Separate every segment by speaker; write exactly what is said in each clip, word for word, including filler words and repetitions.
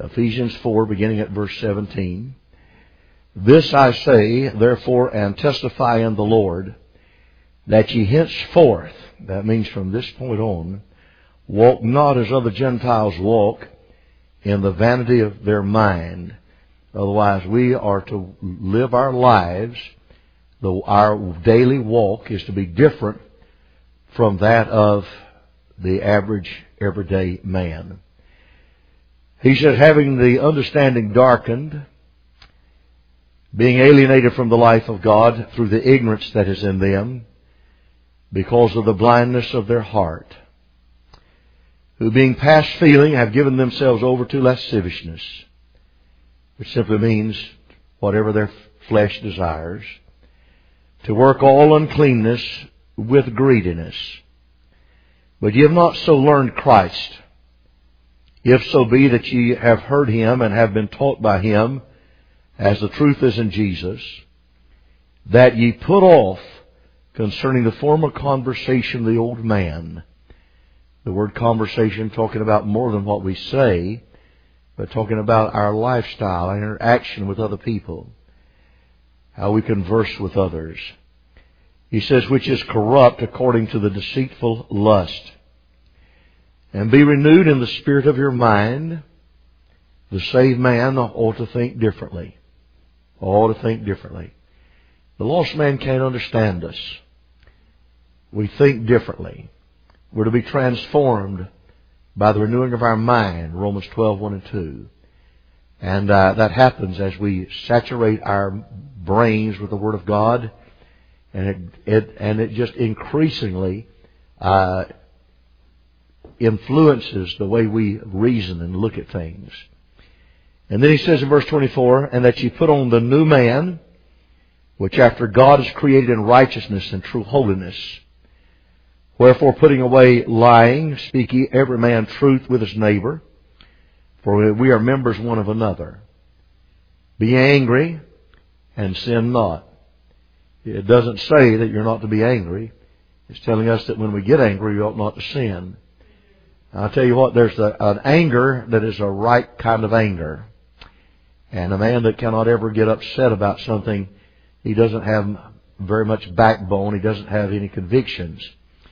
Speaker 1: Ephesians four, beginning at verse seventeen. This I say, therefore, and testify in the Lord, that ye henceforth, that means from this point on, walk not as other Gentiles walk, in the vanity of their mind. Otherwise, we are to live our lives, though our daily walk is to be different from that of the average, everyday man. He says, having the understanding darkened, being alienated from the life of God through the ignorance that is in them, because of the blindness of their heart, who being past feeling have given themselves over to lasciviousness, which simply means whatever their flesh desires, to work all uncleanness with greediness. But ye have not so learned Christ, if so be that ye have heard Him and have been taught by Him, as the truth is in Jesus, that ye put off concerning the former conversation the old man. The word conversation talking about more than what we say, but talking about our lifestyle, our interaction with other people, how we converse with others. He says, which is corrupt according to the deceitful lust. And be renewed in the spirit of your mind. The saved man ought to think differently. Ought to think differently. The lost man can't understand us. We think differently. We're to be transformed by the renewing of our mind, Romans twelve, one and two. And uh, that happens as we saturate our brains with the Word of God, and it, it and it just increasingly uh, influences the way we reason and look at things. And then he says in verse twenty-four, and that ye put on the new man, which after God is created in righteousness and true holiness. Wherefore, putting away lying, speak ye every man truth with his neighbor, for we are members one of another. Be angry and sin not. It doesn't say that you're not to be angry. It's telling us that when we get angry, we ought not to sin. I'll tell you what, there's a, an anger that is a right kind of anger. And a man that cannot ever get upset about something, he doesn't have very much backbone. He doesn't have any convictions.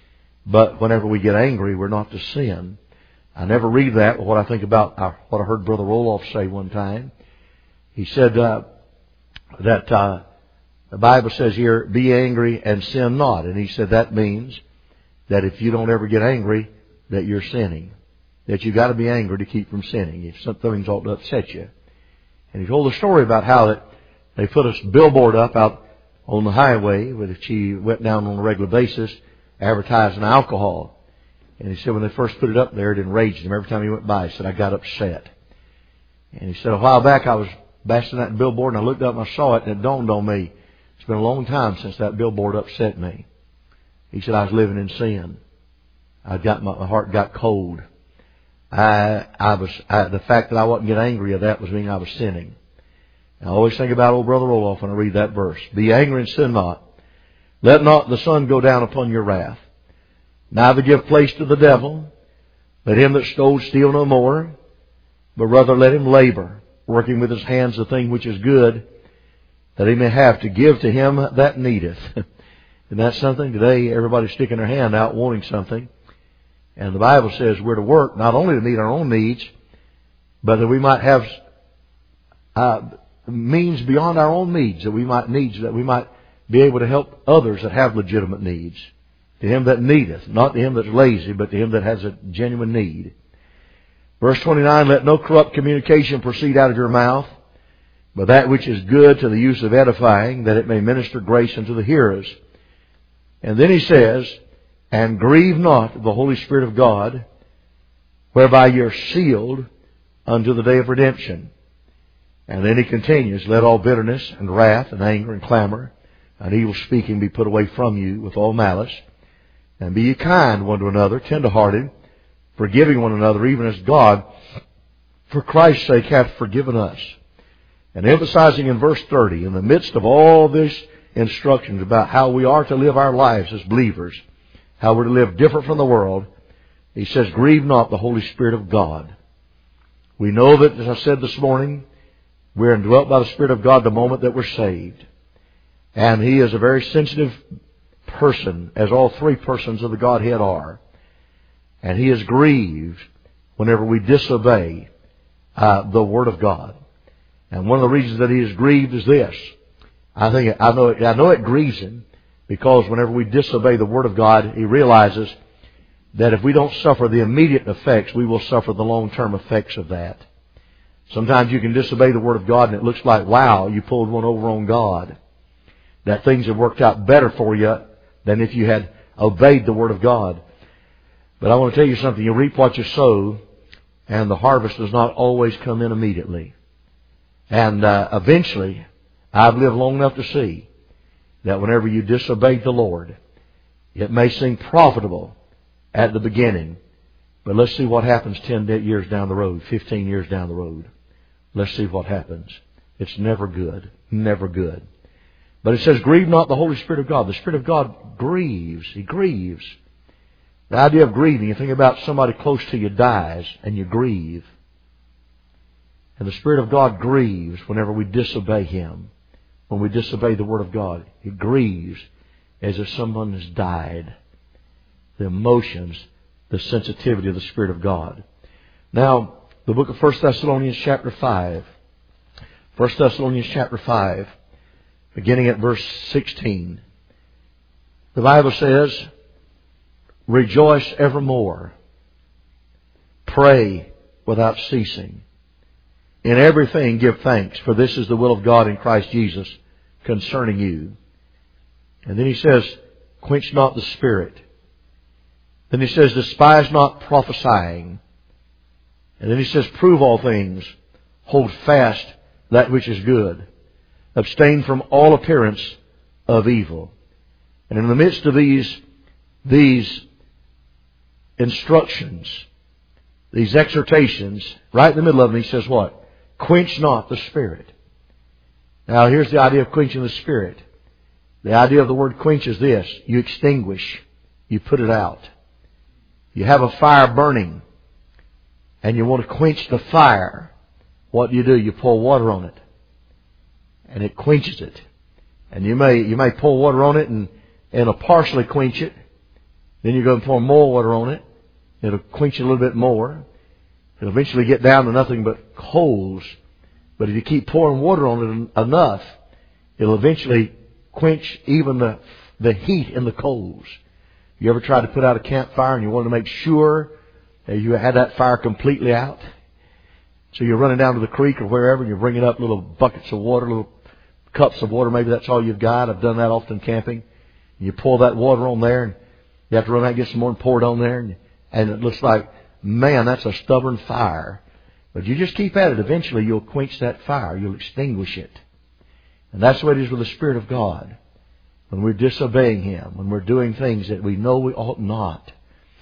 Speaker 1: But whenever we get angry, we're not to sin. I never read that, but what I think about uh, what I heard Brother Roloff say one time. He said uh, that uh, the Bible says here, be angry and sin not. And he said that means that if you don't ever get angry, that you're sinning. That you've got to be angry to keep from sinning. If something's ought to upset you. And he told a story about how that they put a billboard up out on the highway, which he went down on a regular basis, advertising alcohol. And he said when they first put it up there, it enraged him. Every time he went by, he said, I got upset. And he said, a while back I was bashing that billboard and I looked up and I saw it and it dawned on me. It's been a long time since that billboard upset me. He said, I was living in sin. I got my, my heart got cold. I, I was, I, the fact that I wasn't getting angry at that was meaning I was sinning. And I always think about old Brother Roloff when I read that verse. Be angry and sin not. Let not the sun go down upon your wrath. Neither give place to the devil. Let him that stole steal no more, but rather let him labor, working with his hands the thing which is good, that he may have to give to him that needeth. Isn't that something? Today everybody's sticking their hand out wanting something. And the Bible says we're to work not only to meet our own needs, but that we might have uh, means beyond our own needs, that we might needs that we might be able to help others that have legitimate needs. To him that needeth, not to him that's lazy, but to him that has a genuine need. Verse twenty-nine, let no corrupt communication proceed out of your mouth, but that which is good to the use of edifying, that it may minister grace unto the hearers. And then he says, and grieve not the Holy Spirit of God, whereby ye are sealed unto the day of redemption. And then he continues, let all bitterness and wrath and anger and clamor and evil speaking be put away from you with all malice. And be ye kind one to another, tenderhearted, forgiving one another, even as God, for Christ's sake, hath forgiven us. And emphasizing in verse thirty, in the midst of all these instructions about how we are to live our lives as believers, how we're to live different from the world, he says, grieve not the Holy Spirit of God. We know that, as I said this morning, we're indwelt by the Spirit of God the moment that we're saved. And He is a very sensitive person, as all three persons of the Godhead are. And He is grieved whenever we disobey uh, the Word of God. And one of the reasons that He is grieved is this. I think I know it, I know it grieves Him because whenever we disobey the Word of God, He realizes that if we don't suffer the immediate effects, we will suffer the long-term effects of that. Sometimes you can disobey the Word of God and it looks like, wow, you pulled one over on God. That things have worked out better for you than if you had obeyed the Word of God. But I want to tell you something. You reap what you sow, and the harvest does not always come in immediately. And uh, eventually, I've lived long enough to see that whenever you disobey the Lord, it may seem profitable at the beginning, but let's see what happens ten years down the road, fifteen years down the road. Let's see what happens. It's never good. Never good. But it says, grieve not the Holy Spirit of God. The Spirit of God grieves. He grieves. The idea of grieving, you think about somebody close to you dies and you grieve. And the Spirit of God grieves whenever we disobey Him. When we disobey the Word of God, He grieves as if someone has died. The emotions, the sensitivity of the Spirit of God. Now, the book of First Thessalonians chapter five. First Thessalonians chapter five, beginning at verse sixteen. The Bible says, rejoice evermore. Pray without ceasing. In everything give thanks, for this is the will of God in Christ Jesus concerning you. And then he says, quench not the Spirit. Then he says, despise not prophesying. And then he says, prove all things. Hold fast that which is good. Abstain from all appearance of evil. And in the midst of these, these instructions, these exhortations, right in the middle of them, he says what? Quench not the Spirit. Now here's the idea of quenching the Spirit. The idea of the word quench is this. You extinguish. You put it out. You have a fire burning and you want to quench the fire. What do you do? You pour water on it. And it quenches it. And you may you may pour water on it and, and it'll partially quench it. Then you go and pour more water on it. It'll quench it a little bit more. It'll eventually get down to nothing but coals. But if you keep pouring water on it enough, it'll eventually quench even the, the heat in the coals. You ever tried to put out a campfire and you wanted to make sure that you had that fire completely out? So you're running down to the creek or wherever and you're bringing up little buckets of water, little cups of water. Maybe that's all you've got. I've done that often camping. And you pour that water on there and you have to run out and get some more and pour it on there. And, and it looks like, man, that's a stubborn fire. But you just keep at it. Eventually you'll quench that fire. You'll extinguish it. And that's the way it is with the Spirit of God. When we're disobeying Him, when we're doing things that we know we ought not,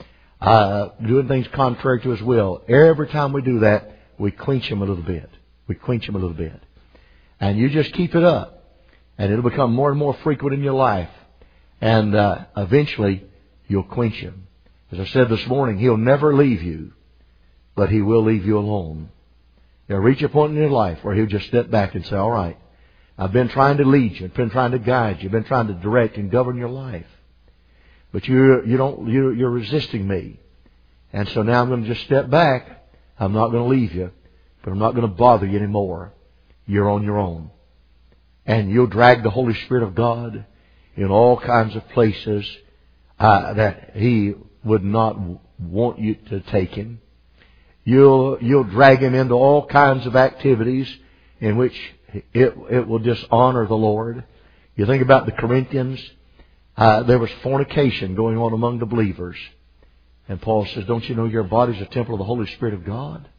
Speaker 1: uh, doing things contrary to His will, every time we do that, we quench Him a little bit. We quench Him a little bit. And you just keep it up. And it'll become more and more frequent in your life. And uh, eventually, you'll quench Him. As I said this morning, He'll never leave you, but He will leave you alone. There'll reach a point in your life where He'll just step back and say, all right, I've been trying to lead you. I've been trying to guide you. I've been trying to direct and govern your life. But you, you don't, you, you're resisting me. And so now I'm going to just step back. I'm not going to leave you, but I'm not going to bother you anymore. You're on your own. And you'll drag the Holy Spirit of God in all kinds of places uh, that He would not want you to take Him. You'll, you'll drag Him into all kinds of activities in which It, it will dishonor the Lord. You think about the Corinthians. Uh, there was fornication going on among the believers. And Paul says, don't you know your body's a temple of the Holy Spirit of God?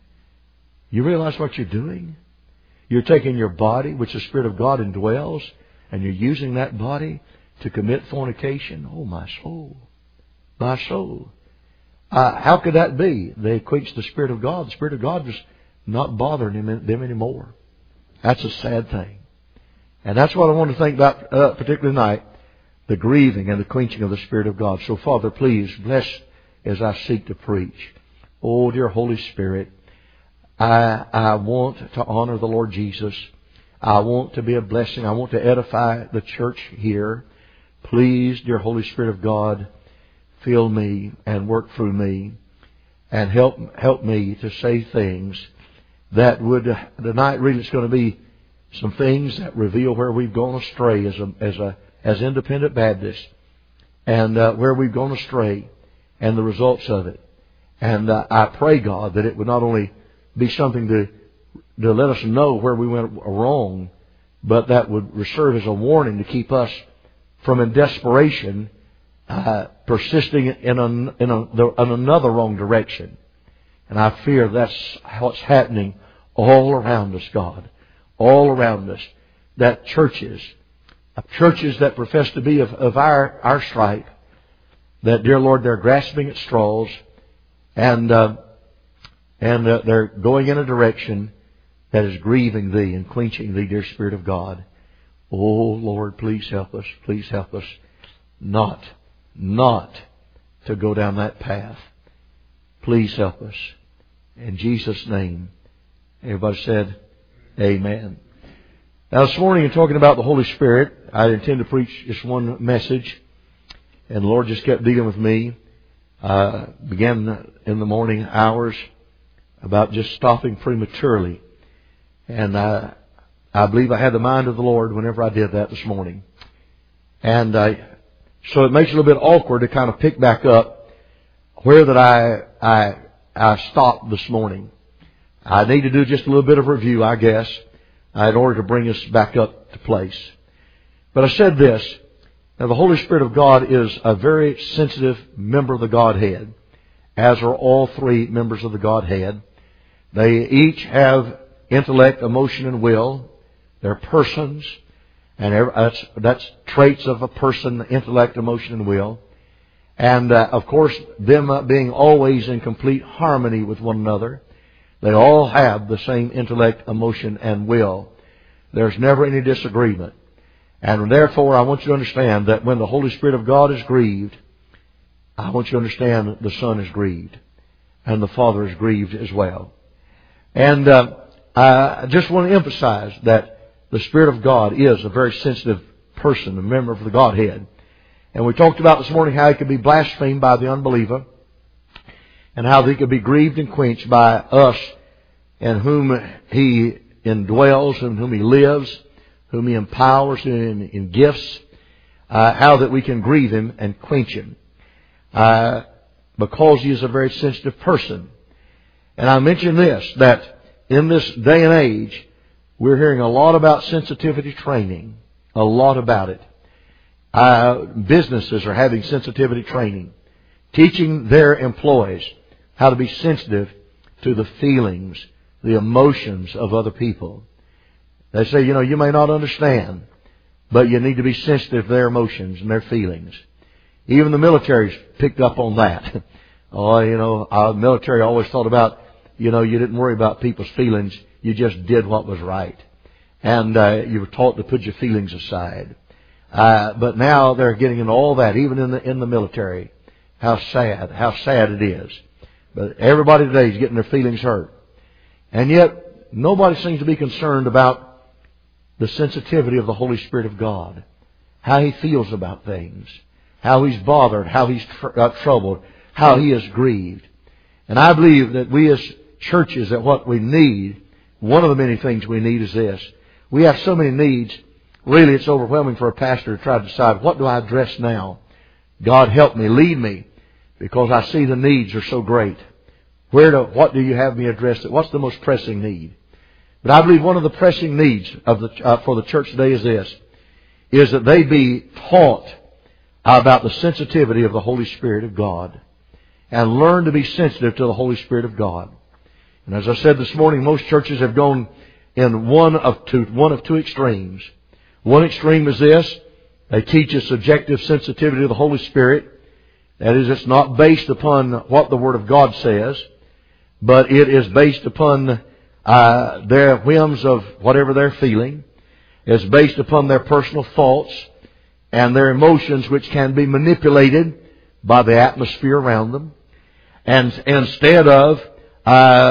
Speaker 1: You realize what you're doing? You're taking your body, which the Spirit of God indwells, and you're using that body to commit fornication. Oh, my soul. My soul. Uh, how could that be? They quenched the Spirit of God. The Spirit of God was not bothering them, them anymore. That's a sad thing. And that's what I want to think about, uh, particularly tonight, the grieving and the quenching of the Spirit of God. So, Father, please bless as I seek to preach. Oh, dear Holy Spirit, I, I want to honor the Lord Jesus. I want to be a blessing. I want to edify the church here. Please, dear Holy Spirit of God, fill me and work through me and help help me to say things that would, tonight really it's going to be some things that reveal where we've gone astray as a, as a, as independent Baptists, and uh, where we've gone astray and the results of it. And uh, I pray, God, that it would not only be something to, to let us know where we went wrong, but that would serve as a warning to keep us from, in desperation, uh, persisting in, a, in, a, in another wrong direction. And I fear that's what's happening all around us, God. All around us. That churches, churches that profess to be of, of our, our stripe, that, dear Lord, they're grasping at straws, and uh, and uh, they're going in a direction that is grieving Thee and quenching Thee, dear Spirit of God. Oh, Lord, please help us. Please help us not, not to go down that path. Please help us. In Jesus' name. Everybody said, Amen. Now this morning in talking about the Holy Spirit, I intend to preach just one message. And the Lord just kept dealing with me. Uh, began in the morning hours about just stopping prematurely. And I, I believe I had the mind of the Lord whenever I did that this morning. And I, so it makes it a little bit awkward to kind of pick back up where that I, I, I stopped this morning. I need to do just a little bit of review, I guess, in order to bring us back up to place. But I said this. Now, the Holy Spirit of God is a very sensitive member of the Godhead, as are all three members of the Godhead. They each have intellect, emotion, and will. They're persons, and that's, that's traits of a person: intellect, emotion, and will. And uh, of course, them uh, being always in complete harmony with one another. They all have the same intellect, emotion, and will. There's never any disagreement. And therefore, I want you to understand that when the Holy Spirit of God is grieved, I want you to understand that the Son is grieved. And the Father is grieved as well. And uh, I just want to emphasize that the Spirit of God is a very sensitive person, a member of the Godhead. And we talked about this morning how He could be blasphemed by the unbeliever, and how He could be grieved and quenched by us, in whom He indwells, in whom He lives, whom He empowers in, in gifts, uh, how that we can grieve Him and quench Him. Uh, because He is a very sensitive person. And I mention this, that in this day and age, we're hearing a lot about sensitivity training. A lot about it. Uh, businesses are having sensitivity training, teaching their employees how to be sensitive to the feelings, the emotions of other people. They say, you know, you may not understand, but you need to be sensitive to their emotions and their feelings. Even the military's picked up on that. Oh, you know, our military always thought about, you know, you didn't worry about people's feelings. You just did what was right. And uh, you were taught to put your feelings aside. Uh, but now they're getting into all that, even in the in the military. How sad, how sad it is. But everybody today is getting their feelings hurt. And yet, nobody seems to be concerned about the sensitivity of the Holy Spirit of God. How He feels about things. How He's bothered. How He's tr- uh, troubled. How He is grieved. And I believe that we as churches, that what we need, one of the many things we need is this. We have so many needs. Really, it's overwhelming for a pastor to try to decide, what do I address now? God help me, lead me, because I see the needs are so great. Where do, what do you have me address? What's the most pressing need? But I believe one of the pressing needs of the, uh, for the church today is this, is that they be taught about the sensitivity of the Holy Spirit of God, and learn to be sensitive to the Holy Spirit of God. And as I said this morning, most churches have gone in one of two, one of two extremes. One extreme is this: they teach a subjective sensitivity to the Holy Spirit. That is, it's not based upon what the Word of God says, but it is based upon uh, their whims of whatever they're feeling. It's based upon their personal thoughts and their emotions, which can be manipulated by the atmosphere around them. And instead of uh,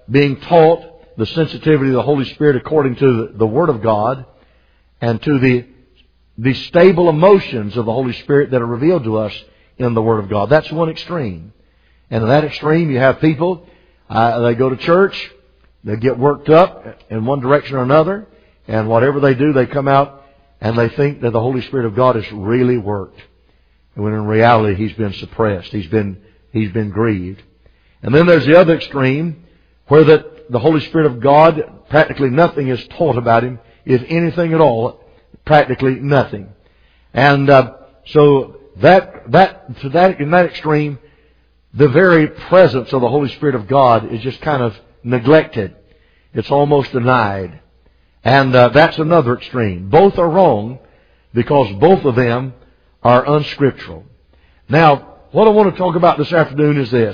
Speaker 1: being taught the sensitivity of the Holy Spirit according to the Word of God and to the, the stable emotions of the Holy Spirit that are revealed to us in the Word of God. That's one extreme. And in that extreme, you have people, uh, they go to church, they get worked up in one direction or another, and whatever they do, they come out and they think that the Holy Spirit of God has really worked. When in reality, He's been suppressed. He's been, He's been grieved. And then there's the other extreme, where the, the Holy Spirit of God, practically nothing is taught about Him, if anything at all, practically nothing. And uh, so that that to that in that extreme, the very presence of the Holy Spirit of God is just kind of neglected. It's almost denied. And uh, that's another extreme. Both are wrong because both of them are unscriptural. Now, what I want to talk about this afternoon is this.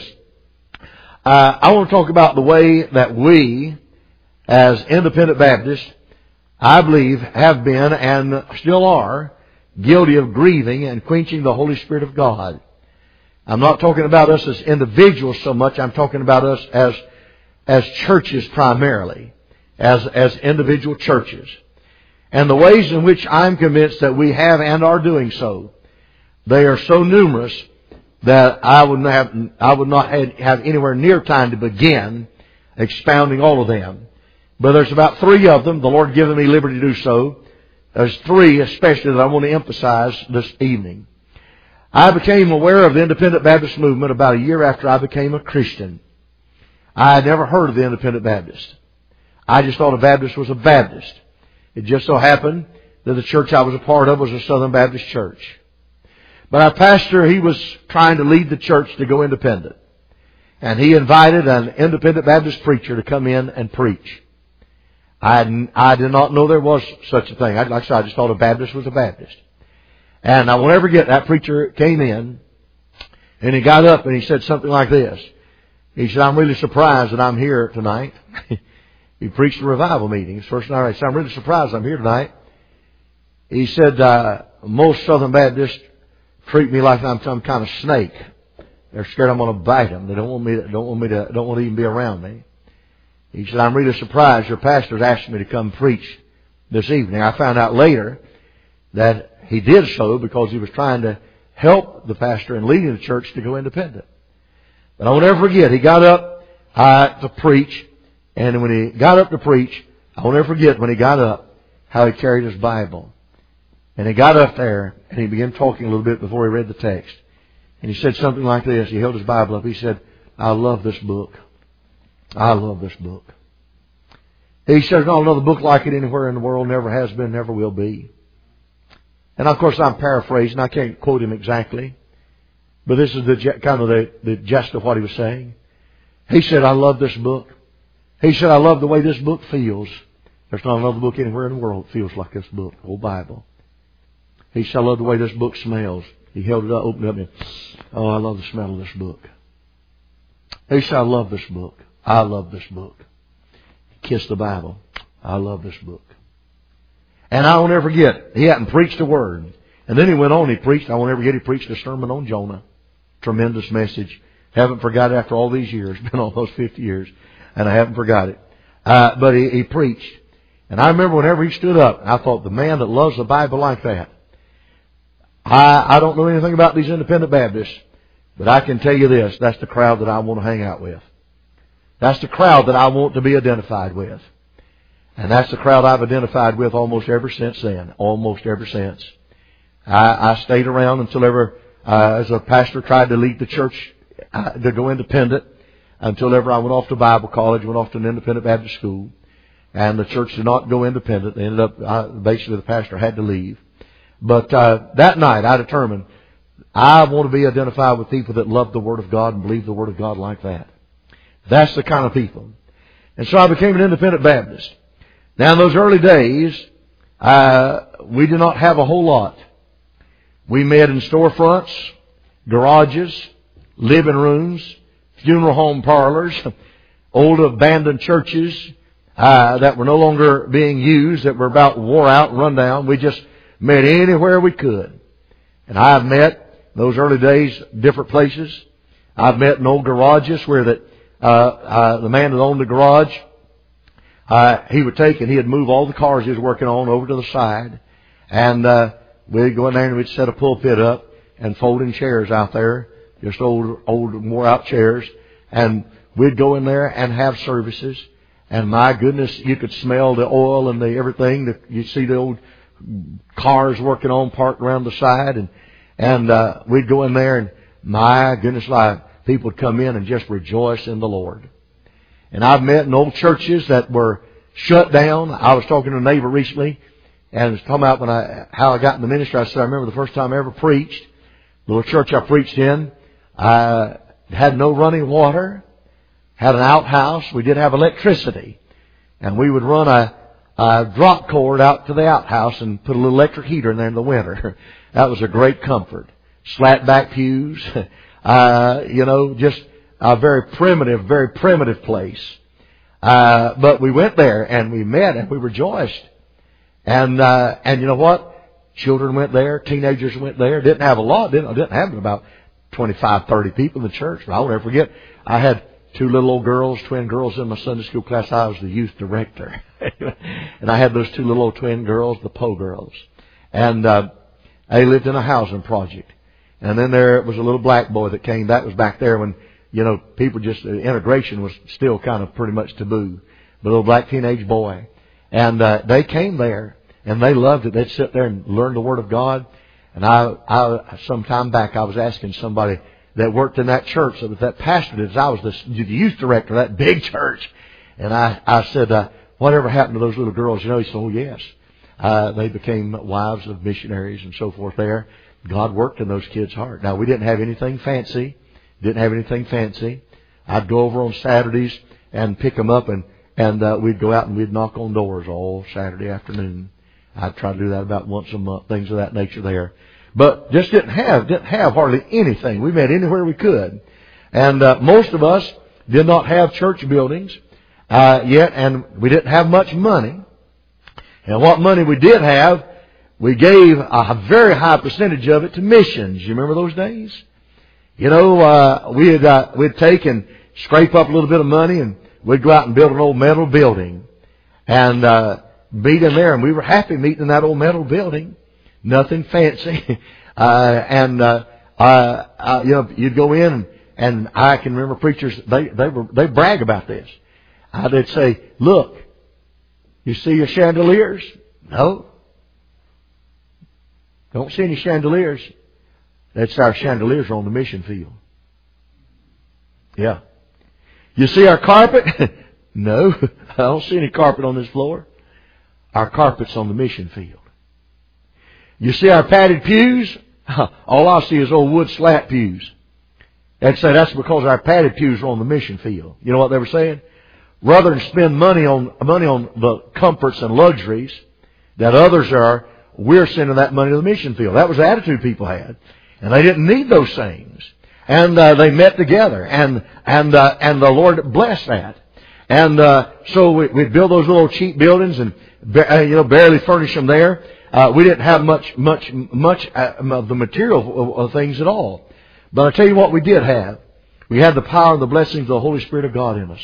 Speaker 1: Uh, I want to talk about the way that we, as independent Baptists, I believe have been and still are guilty of grieving and quenching the Holy Spirit of God. I'm not talking about us as individuals so much. I'm talking about us as as churches primarily, as as individual churches. And the ways in which I'm convinced that we have and are doing so, they are so numerous that I would not have, I would not have anywhere near time to begin expounding all of them. But there's about three of them. The Lord given me liberty to do so. There's three especially that I want to emphasize this evening. I became aware of the Independent Baptist movement about a year after I became a Christian. I had never heard of the Independent Baptist. I just thought a Baptist was a Baptist. It just so happened that the church I was a part of was a Southern Baptist church. But our pastor, he was trying to lead the church to go independent. And he invited an Independent Baptist preacher to come in and preach. I, I did not know there was such a thing. I, like I said, I just thought a Baptist was a Baptist. And I won't ever forget, that preacher came in, and he got up and he said something like this. He said, I'm really surprised that I'm here tonight. He preached a revival meeting. His first night. He said, I'm really surprised I'm here tonight. He said, uh, most Southern Baptists treat me like I'm some kind of snake. They're scared I'm going to bite them. They don't want me to, don't want me to, don't want to even be around me. He said, I'm really surprised your pastor's asked me to come preach this evening. I found out later that he did so because he was trying to help the pastor in leading the church to go independent. But I won't ever forget, he got up uh, to preach, and when he got up to preach, I won't ever forget when he got up how he carried his Bible. And he got up there, and he began talking a little bit before he read the text. And he said something like this. He held his Bible up. He said, I love this book. I love this book. He said, there's not another book like it anywhere in the world. Never has been, never will be. And of course I'm paraphrasing. I can't quote him exactly. But this is the kind of the, the gist of what he was saying. He said, I love this book. He said, I love the way this book feels. There's not another book anywhere in the world that feels like this book, the whole Bible. He said, I love the way this book smells. He held it up, opened it up, and oh, I love the smell of this book. He said, I love this book. I love this book. He kissed the Bible. I love this book. And I won't ever forget, he hadn't preached a word. And then he went on, he preached, I won't ever forget, he preached a sermon on Jonah. Tremendous message. Haven't forgot it after all these years. It's been almost fifty years. And I haven't forgot it. Uh, but he, he preached. And I remember whenever he stood up, I thought, the man that loves the Bible like that. I, I don't know anything about these independent Baptists, but I can tell you this, that's the crowd that I want to hang out with. That's the crowd that I want to be identified with. And that's the crowd I've identified with almost ever since then. Almost ever since. I, I stayed around until ever, uh, as a pastor, tried to lead the church uh, to go independent, until ever I went off to Bible college, went off to an independent Baptist school, and the church did not go independent. They ended up, uh, basically the pastor had to leave. But uh, that night I determined I want to be identified with people that love the Word of God and believe the Word of God like that. That's the kind of people. And so I became an independent Baptist. Now in those early days, uh, we did not have a whole lot. We met in storefronts, garages, living rooms, funeral home parlors, old abandoned churches uh, that were no longer being used, that were about wore out and run down. We just met anywhere we could. And I've met, those early days, different places. I've met in old garages where that uh, uh, the man that owned the garage, uh, he would take and he'd move all the cars he was working on over to the side. And, uh, we'd go in there and we'd set a pulpit up and folding chairs out there. Just old, old, wore out chairs. And we'd go in there and have services. And my goodness, you could smell the oil and the everything. The, you see the old cars working on parked around the side. And, and, uh, we'd go in there and my goodness, like, people would come in and just rejoice in the Lord. And I've met in old churches that were shut down. I was talking to a neighbor recently and I was talking about when I, how I got in the ministry. I said, I remember the first time I ever preached, the little church I preached in, I had no running water, had an outhouse. We did have electricity. And we would run a, a drop cord out to the outhouse and put a little electric heater in there in the winter. That was a great comfort. Slat back pews. Uh, you know, just a very primitive, very primitive place. Uh, but we went there and we met and we rejoiced. And, uh, and you know what? Children went there, teenagers went there. Didn't have a lot, didn't, didn't have about twenty-five, thirty people in the church. But I'll never forget, I had two little old girls, twin girls in my Sunday school class. I was the youth director. And I had those two little old twin girls, the Poe girls. And, uh, they lived in a housing project. And then there was a little black boy that came. That was back there when, you know, people just, uh, integration was still kind of pretty much taboo. But a little black teenage boy. And, uh, they came there and they loved it. They'd sit there and learn the Word of God. And I, I, some time back I was asking somebody that worked in that church, that, that pastor did, I was the, the youth director of that big church. And I, I said, uh, whatever happened to those little girls? You know, he said, oh yes. Uh, they became wives of missionaries and so forth there. God worked in those kids' heart. Now, we didn't have anything fancy. Didn't have anything fancy. I'd go over on Saturdays and pick them up and, and, uh, we'd go out and we'd knock on doors all Saturday afternoon. I'd try to do that about once a month, things of that nature there. But just didn't have, didn't have hardly anything. We met anywhere we could. And, uh, most of us did not have church buildings, uh, yet, and we didn't have much money. And what money we did have, we gave a very high percentage of it to missions. You remember those days? You know, uh, we'd, uh, we'd take and scrape up a little bit of money and we'd go out and build an old metal building and, uh, meet in there. And we were happy meeting in that old metal building. Nothing fancy. uh, and, uh, uh, uh, you know, you'd go in and, and I can remember preachers, they, they were, they brag about this. Uh, they'd say, look, you see your chandeliers? No. Don't see any chandeliers. That's our chandeliers are on the mission field. Yeah. You see our carpet? No. I don't see any carpet on this floor. Our carpet's on the mission field. You see our padded pews? All I see is old wood slat pews. They'd say that's because our padded pews are on the mission field. You know what they were saying? Rather than spend money on money on the comforts and luxuries that others are, we're sending that money to the mission field. That was the attitude people had. And they didn't need those things. And uh, they met together. And and uh, and the Lord blessed that. And uh, so we, we'd build those little cheap buildings and, uh, you know, barely furnish them there. Uh, we didn't have much, much, much of the material of things at all. But I tell you what we did have. We had the power and the blessings of the Holy Spirit of God in us.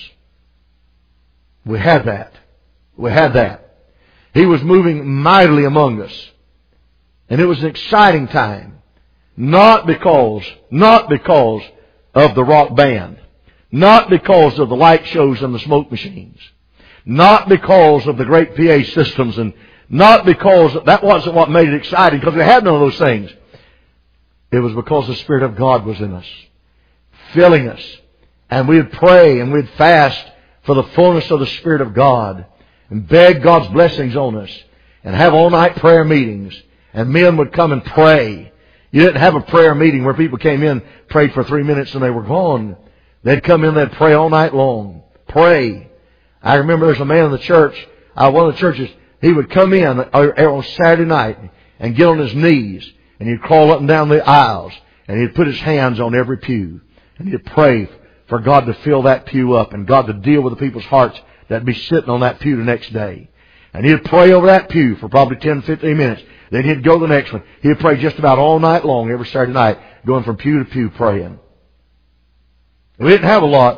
Speaker 1: We had that. We had that. He was moving mightily among us. And it was an exciting time. Not because, not because of the rock band. Not because of the light shows and the smoke machines. Not because of the great P A systems and not because, that wasn't what made it exciting because we had none of those things. It was because the Spirit of God was in us. Filling us. And we'd pray and we'd fast for the fullness of the Spirit of God. And beg God's blessings on us. And have all-night prayer meetings. And men would come and pray. You didn't have a prayer meeting where people came in, prayed for three minutes and they were gone. They'd come in, they'd pray all night long. Pray. I remember there's a man in the church, uh, one of the churches, he would come in on Saturday night and get on his knees. And he'd crawl up and down the aisles. And he'd put his hands on every pew. And he'd pray for God to fill that pew up and God to deal with the people's hearts that'd be sitting on that pew the next day. And he'd pray over that pew for probably ten, fifteen minutes. Then he'd go to the next one. He'd pray just about all night long, every Saturday night, going from pew to pew praying. We didn't have a lot,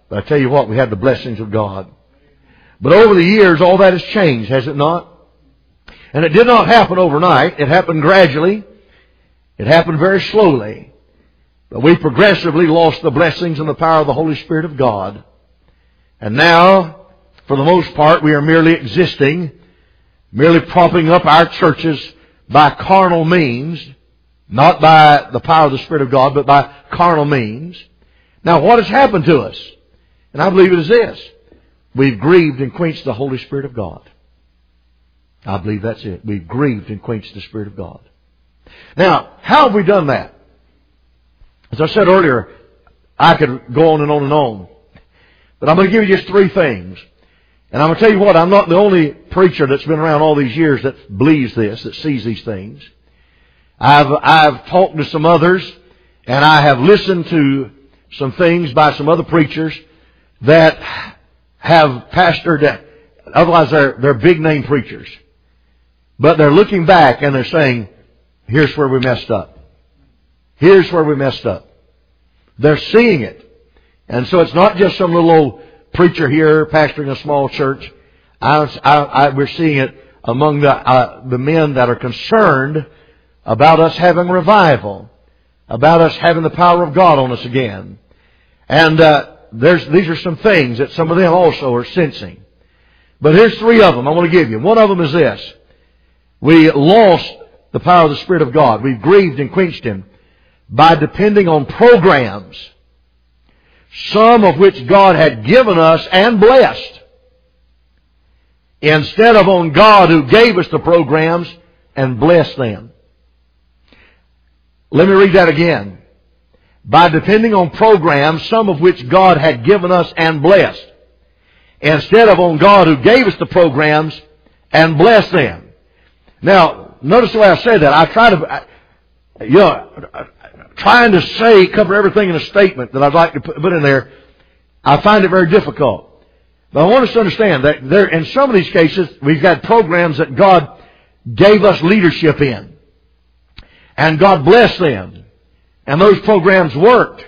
Speaker 1: But I tell you what, we had the blessings of God. But over the years, all that has changed, has it not? And it did not happen overnight. It happened gradually. It happened very slowly. But we progressively lost the blessings and the power of the Holy Spirit of God. And now, for the most part, we are merely existing, merely propping up our churches by carnal means, not by the power of the Spirit of God, but by carnal means. Now, what has happened to us? And I believe it is this. We've grieved and quenched the Holy Spirit of God. I believe that's it. We've grieved and quenched the Spirit of God. Now, how have we done that? As I said earlier, I could go on and on and on. But I'm going to give you just three things. And I'm going to tell you what, I'm not the only preacher that's been around all these years that believes this, that sees these things. I've, I've talked to some others, and I have listened to some things by some other preachers that have pastored, otherwise they're, they're big name preachers. But they're looking back and they're saying, here's where we messed up. Here's where we messed up. They're seeing it. And so it's not just some little old preacher here pastoring a small church. I, I, I, we're seeing it among the, uh, the men that are concerned about us having revival, about us having the power of God on us again. And uh, there's these are some things that some of them also are sensing. But here's three of them I want to give you. One of them is this. We lost the power of the Spirit of God. We've grieved and quenched Him by depending on programs, some of which God had given us and blessed, instead of on God who gave us the programs and blessed them. Let me read that again. By depending on programs, some of which God had given us and blessed, instead of on God who gave us the programs and blessed them. Now, notice the way I said that. I try to, you know, trying to say, cover everything in a statement that I'd like to put in there, I find it very difficult. But I want us to understand that there, in some of these cases, we've got programs that God gave us leadership in. And God blessed them. And those programs worked.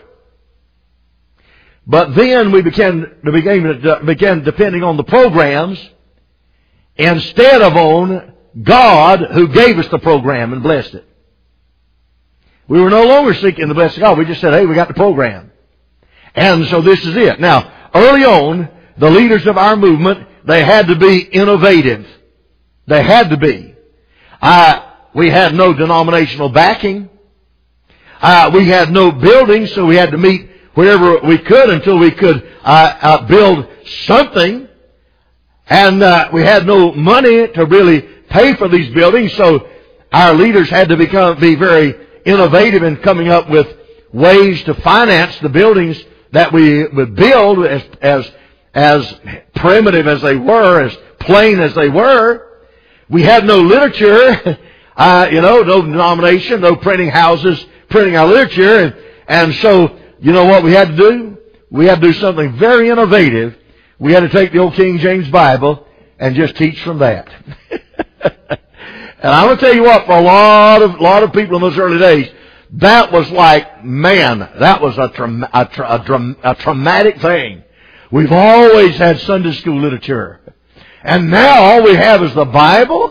Speaker 1: But then we began, began, began depending on the programs instead of on God who gave us the program and blessed it. We were no longer seeking the blessing of God. We just said, hey, we got the program. And so this is it. Now, early on, the leaders of our movement, they had to be innovative. They had to be. Uh, we had no denominational backing. Uh, we had no buildings, so we had to meet wherever we could until we could uh, uh, build something. And uh, we had no money to really pay for these buildings, so our leaders had to become be very innovative in coming up with ways to finance the buildings that we would build, as as as primitive as they were, as plain as they were. We had no literature, uh, you know, no denomination, no printing houses printing our literature, and and so you know what we had to do? We had to do something very innovative. We had to take the old King James Bible and just teach from that. And I'm going to tell you what, for a lot of lot of people in those early days, that was like, man, that was a, tra- a, tra- a, tra- a traumatic thing. We've always had Sunday school literature. And now all we have is the Bible.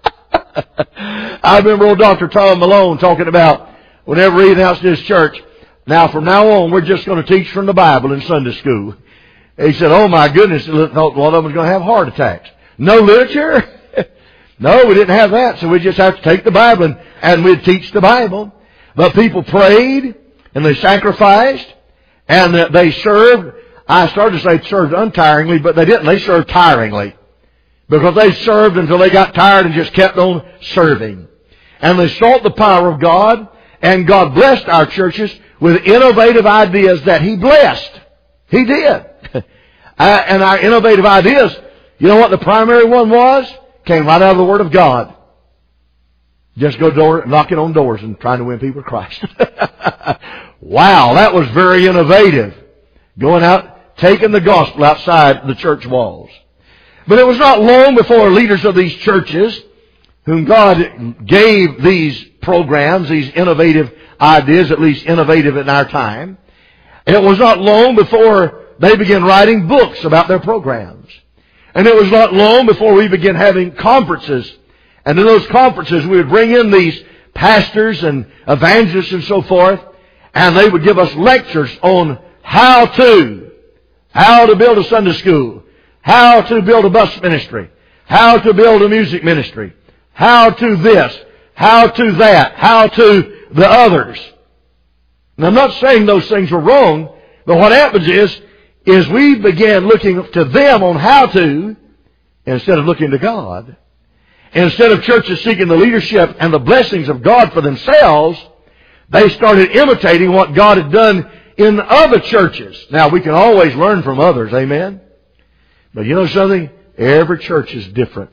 Speaker 1: I remember old Doctor Tom Malone talking about, whenever he announced his church, now from now on we're just going to teach from the Bible in Sunday school. He said, oh my goodness, thought one of them was going to have heart attacks. No literature? No, we didn't have that, so we just have to take the Bible and, and we'd teach the Bible. But people prayed, and they sacrificed, and they served. I started to say served untiringly, but they didn't. They served tiringly. Because they served until they got tired and just kept on serving. And they sought the power of God, and God blessed our churches with innovative ideas that He blessed. He did. uh, and our innovative ideas, you know what the primary one was? Came right out of the Word of God. Just go door, knocking on doors and trying to win people to Christ. Wow, that was very innovative. Going out, taking the gospel outside the church walls. But it was not long before leaders of these churches, whom God gave these programs, these innovative ideas, at least innovative in our time, it was not long before they began writing books about their programs. And it was not long before we began having conferences. And in those conferences, we would bring in these pastors and evangelists and so forth, and they would give us lectures on how to, how to build a Sunday school, how to build a bus ministry, how to build a music ministry, how to this, how to that, how to the others. And I'm not saying those things were wrong, but what happens is, is we began looking to them on how to, instead of looking to God. Instead of churches seeking the leadership and the blessings of God for themselves, they started imitating what God had done in other churches. Now, we can always learn from others, amen? But you know something? Every church is different.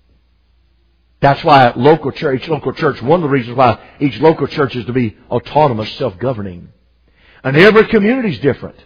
Speaker 1: That's why local church, each local church, one of the reasons why each local church is to be autonomous, self-governing. And every community is different.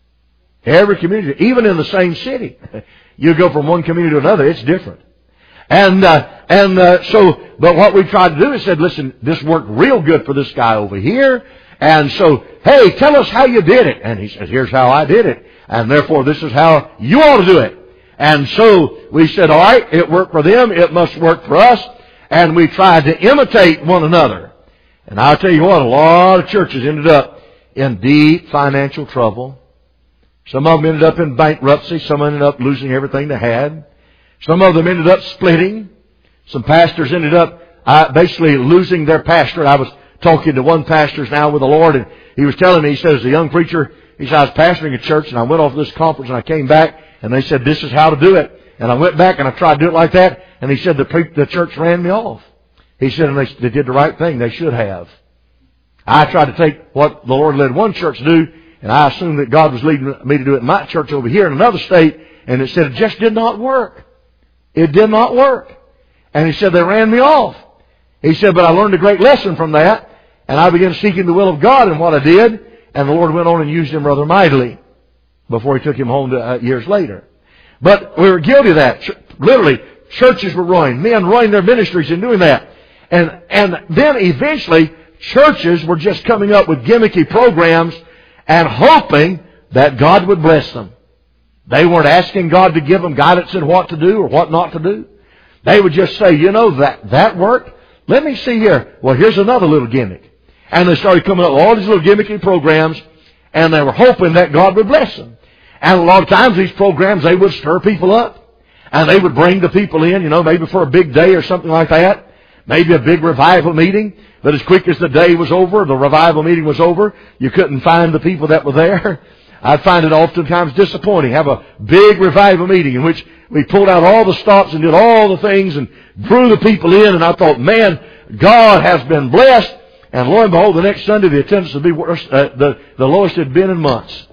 Speaker 1: Every community, even in the same city. You go from one community to another, it's different. And, uh, and, uh, so, but what we tried to do is said, listen, this worked real good for this guy over here. And so, hey, tell us how you did it. And he says, here's how I did it. And therefore, this is how you ought to do it. And so we said, all right, it worked for them. It must work for us. And we tried to imitate one another. And I'll tell you what, a lot of churches ended up in deep financial trouble. Some of them ended up in bankruptcy. Some ended up losing everything they had. Some of them ended up splitting. Some pastors ended up uh, basically losing their pastorate. I was talking to one pastor now with the Lord, and he was telling me, he said, as a young preacher, he said, I was pastoring a church, and I went off to this conference, and I came back, and they said, this is how to do it. And I went back, and I tried to do it like that, and he said, the, pre- the church ran me off. He said, and they, they did the right thing. They should have. I tried to take what the Lord led one church to do, and I assumed that God was leading me to do it in my church over here in another state, and it said it just did not work. It did not work. And he said, they ran me off. He said, but I learned a great lesson from that, and I began seeking the will of God in what I did, and the Lord went on and used him rather mightily before he took him home to, uh, years later. But we were guilty of that. Ch- literally, churches were ruined. Men ruined their ministries in doing that. And, and then eventually, churches were just coming up with gimmicky programs and hoping that God would bless them. They weren't asking God to give them guidance in what to do or what not to do. They would just say, you know, that, that worked. Let me see here. Well, here's another little gimmick. And they started coming up with all these little gimmicky programs, and they were hoping that God would bless them. And a lot of times these programs, they would stir people up. And they would bring the people in, you know, maybe for a big day or something like that. Maybe a big revival meeting. But as quick as the day was over, the revival meeting was over, you couldn't find the people that were there. I find it oftentimes disappointing. Have a big revival meeting in which we pulled out all the stops and did all the things and drew the people in. And I thought, man, God has been blessed. And lo and behold, the next Sunday the attendance would be worse, uh, the, the lowest it had been in months.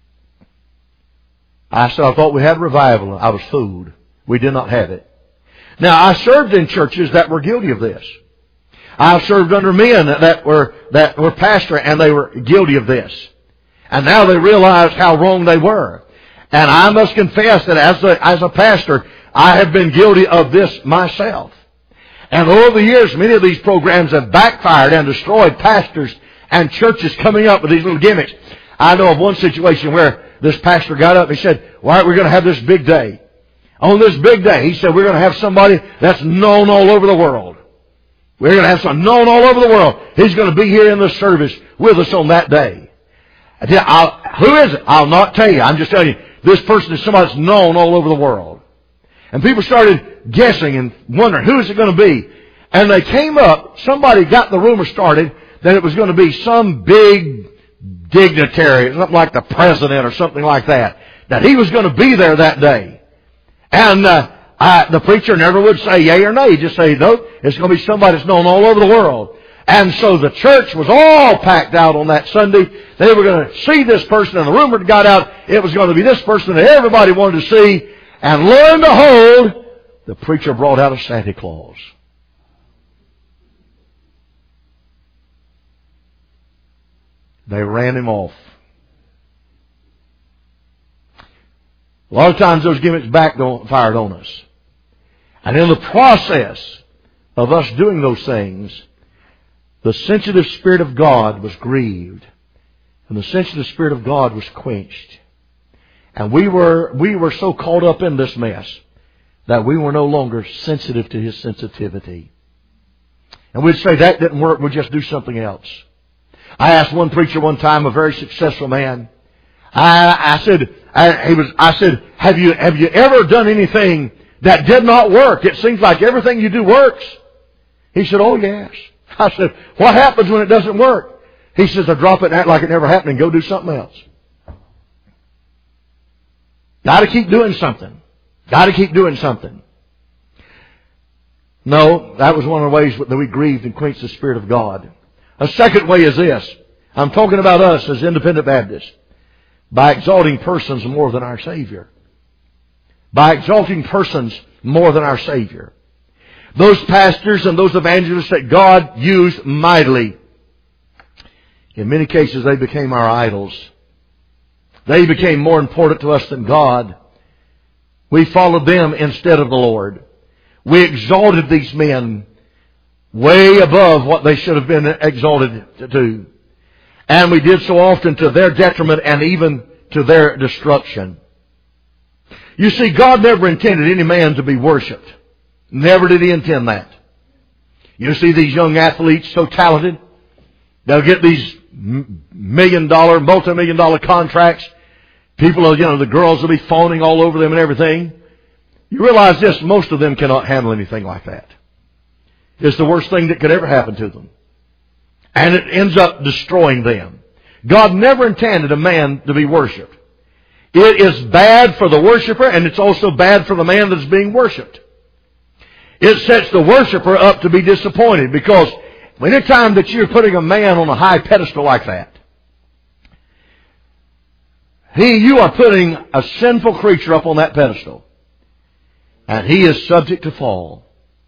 Speaker 1: I said, I thought we had revival. I was fooled. We did not have it. Now, I served in churches that were guilty of this. I served under men that, that were that were pastoring, and they were guilty of this. And now they realized how wrong they were. And I must confess that as a, as a pastor, I have been guilty of this myself. And over the years, many of these programs have backfired and destroyed pastors and churches coming up with these little gimmicks. I know of one situation where this pastor got up and he said, all right, we're going to have this big day. On this big day, he said, we're going to have somebody that's known all over the world. We're going to have someone known all over the world. He's going to be here in the service with us on that day. I tell you, I'll, who is it? I'll not tell you. I'm just telling you, this person is somebody that's known all over the world. And people started guessing and wondering, who is it going to be? And they came up, somebody got the rumor started that it was going to be some big dignitary, something like the president or something like that, that he was going to be there that day. And uh, I, the preacher never would say yea or nay. He'd just say, no, it's going to be somebody that's known all over the world. And so the church was all packed out on that Sunday. They were going to see this person, and the rumor got out it was going to be this person that everybody wanted to see. And lo and behold, the preacher brought out a Santa Claus. They ran him off. A lot of times those gimmicks backfired on us. And in the process of us doing those things, the sensitive Spirit of God was grieved. And the sensitive Spirit of God was quenched. And we were, we were so caught up in this mess that we were no longer sensitive to his sensitivity. And we'd say, that didn't work, we'll just do something else. I asked one preacher one time, a very successful man, I, I said, I, he was, I said, have you, have you ever done anything that did not work? It seems like everything you do works. He said, oh yes. I said, what happens when it doesn't work? He says, I drop it and act like it never happened and go do something else. Got to keep doing something. Got to keep doing something. No, that was one of the ways that we grieved and quenched the Spirit of God. A second way is this. I'm talking about us as independent Baptists. By exalting persons more than our Savior. By exalting persons more than our Savior. Those pastors and those evangelists that God used mightily, in many cases they became our idols. They became more important to us than God. We followed them instead of the Lord. We exalted these men way above what they should have been exalted to. And we did so often to their detriment and even to their destruction. You see, God never intended any man to be worshipped. Never did He intend that. You see these young athletes so talented. They'll get these million dollar, multi-million dollar contracts. People, you know, the girls will be fawning all over them and everything. You realize this, most of them cannot handle anything like that. It's the worst thing that could ever happen to them. And it ends up destroying them. God never intended a man to be worshipped. It is bad for the worshiper, and it's also bad for the man that's being worshipped. It sets the worshiper up to be disappointed, because any time that you're putting a man on a high pedestal like that, he, you are putting a sinful creature up on that pedestal. And he is subject to fall.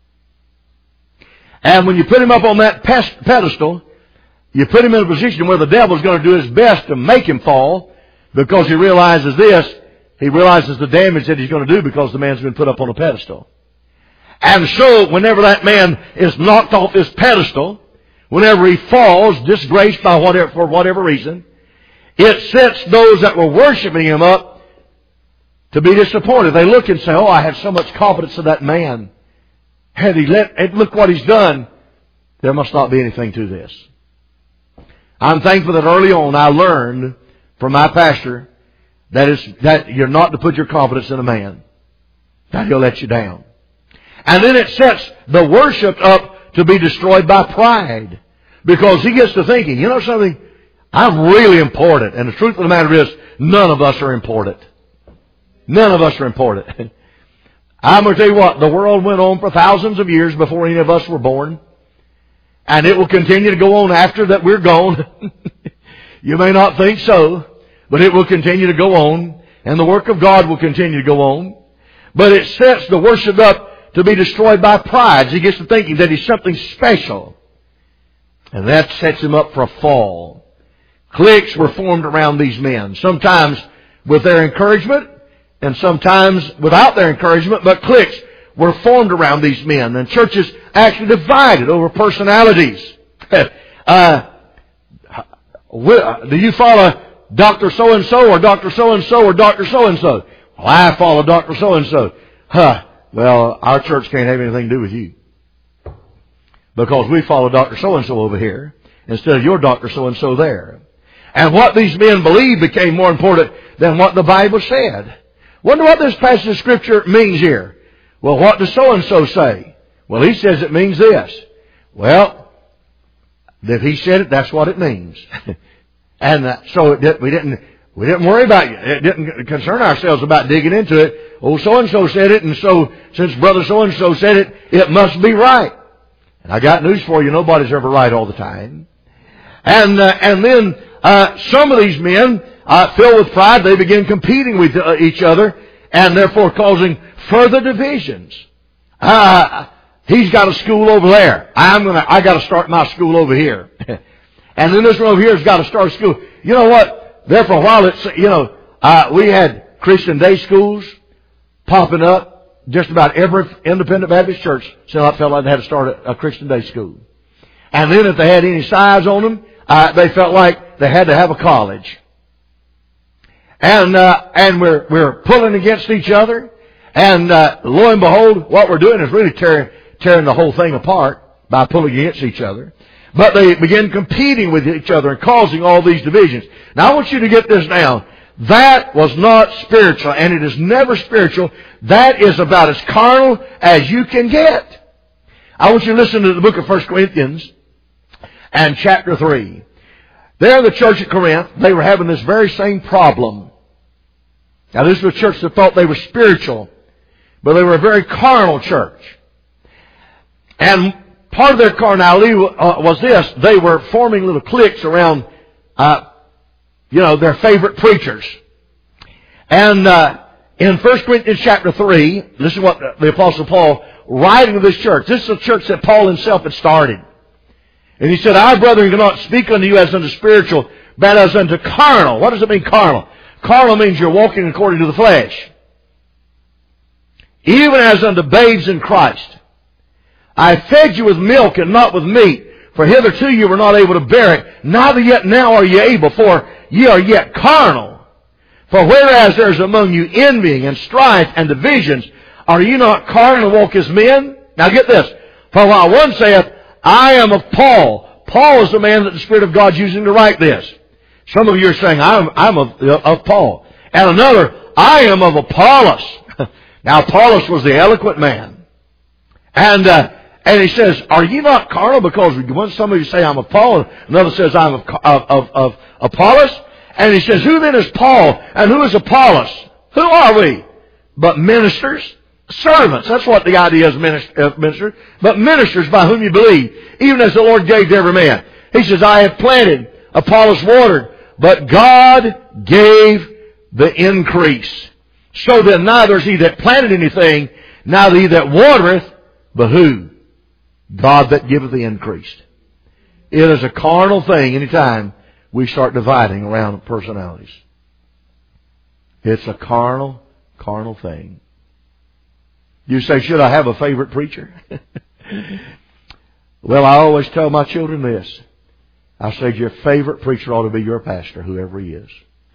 Speaker 1: And when you put him up on that pedestal, you put him in a position where the devil's going to do his best to make him fall, because he realizes this, he realizes the damage that he's going to do because the man's been put up on a pedestal. And so, whenever that man is knocked off his pedestal, whenever he falls, disgraced by whatever, for whatever reason, it sets those that were worshiping him up to be disappointed. They look and say, oh, I have so much confidence in that man. Had he let, and look what he's done. There must not be anything to this. I'm thankful that early on I learned from my pastor that, it's, that you're not to put your confidence in a man. That he'll let you down. And then it sets the worship up to be destroyed by pride. Because he gets to thinking, you know something? I'm really important. And the truth of the matter is, none of us are important. None of us are important. I'm going to tell you what, the world went on for thousands of years before any of us were born. And it will continue to go on after that we're gone. You may not think so, but it will continue to go on. And the work of God will continue to go on. But it sets the worship up to be destroyed by pride. He gets to thinking that he's something special. And that sets him up for a fall. Cliques were formed around these men. Sometimes with their encouragement, and sometimes without their encouragement, but cliques were formed around these men. And churches actually divided over personalities. uh, do you follow Doctor So-and-so or Doctor So-and-so or Doctor So-and-so? Well, I follow Doctor So-and-so. Huh. Well, our church can't have anything to do with you. Because we follow Doctor So-and-so over here instead of your Doctor So-and-so there. And what these men believed became more important than what the Bible said. Wonder what this passage of Scripture means here. Well, what does so-and-so say? Well, he says it means this. Well, if he said it, that's what it means. And uh, so it did, we didn't we didn't worry about it. It didn't concern ourselves about digging into it. Oh, so-and-so said it, and so since brother so-and-so said it, it must be right. And I got news for you. Nobody's ever right all the time. And uh, and then uh, some of these men, uh, filled with pride, they begin competing with uh, each other, and therefore causing further divisions. Uh, he's got a school over there. I'm gonna. I got to start my school over here. And then this one over here has got to start a school. You know what? There for a while, it's you know uh, we had Christian day schools popping up. Just about every independent Baptist church so I felt like they had to start a, a Christian day school. And then if they had any size on them, uh, they felt like they had to have a college. And, uh, and we're, we're pulling against each other. And, uh, lo and behold, what we're doing is really tearing, tearing the whole thing apart by pulling against each other. But they begin competing with each other and causing all these divisions. Now I want you to get this down. That was not spiritual, and it is never spiritual. That is about as carnal as you can get. I want you to listen to the book of First Corinthians and chapter three. There in the church at Corinth, they were having this very same problem. Now this was a church that thought they were spiritual, but they were a very carnal church. And part of their carnality uh, was this. They were forming little cliques around, uh, you know, their favorite preachers. And uh, in First Corinthians chapter three, this is what the Apostle Paul, writing to this church. This is a church that Paul himself had started. And he said, "Our brethren cannot speak unto you as unto spiritual, but as unto carnal." What does it mean, carnal? Carnal means you're walking according to the flesh. "Even as unto babes in Christ. I fed you with milk and not with meat, for hitherto you were not able to bear it. Neither yet now are ye able, for ye are yet carnal. For whereas there is among you envying and strife and divisions, are ye not carnal and walk as men?" Now get this. "For while one saith, I am of Paul." Paul is the man that the Spirit of God is using to write this. Some of you are saying, I'm, I'm of, of Paul. And another, "I am of Apollos." Now Apollos was the eloquent man. And, uh, And he says, "Are ye not carnal?" Because when some of you say, "I'm of Paul," another says, "I'm of, of, of, of Apollos." And he says, "Who then is Paul and who is Apollos? Who are we? But ministers, servants." That's what the idea is, minister. "But ministers by whom you believe, even as the Lord gave to every man." He says, "I have planted, Apollos watered, but God gave the increase. So then neither is he that planted anything, neither he that watereth, but who? God that giveth the increase." It is a carnal thing anytime we start dividing around personalities. It's a carnal, carnal thing. You say, "Should I have a favorite preacher?" Well, I always tell my children this. I say, your favorite preacher ought to be your pastor, whoever he is.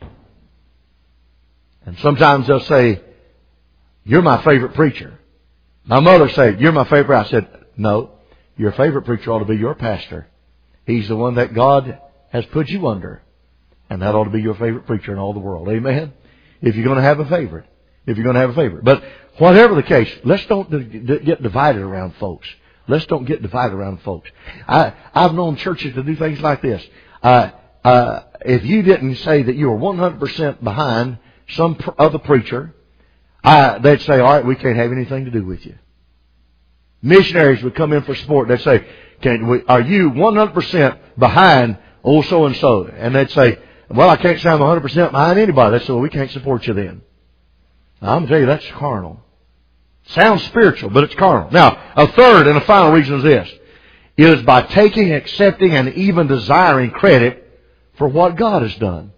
Speaker 1: And sometimes they'll say, "You're my favorite preacher." My mother said, "You're my favorite." I said, "No. Your favorite preacher ought to be your pastor. He's the one that God has put you under. And that ought to be your favorite preacher in all the world." Amen? If you're going to have a favorite. If you're going to have a favorite. But whatever the case, let's don't get divided around folks. Let's don't get divided around folks. I, I've known churches to do things like this. Uh, uh, if you didn't say that you were one hundred percent behind some pr- other preacher, uh, they'd say, "All right, we can't have anything to do with you." Missionaries would come in for support. They'd say, Can we, "Are you one hundred percent behind old so-and-so?" And they'd say, "Well, I can't say I'm one hundred percent behind anybody." They said, "Well, we can't support you then." Now, I'm going to tell you, that's carnal. Sounds spiritual, but it's carnal. Now, a third and a final reason is this. It is by taking, accepting, and even desiring credit for what God has done.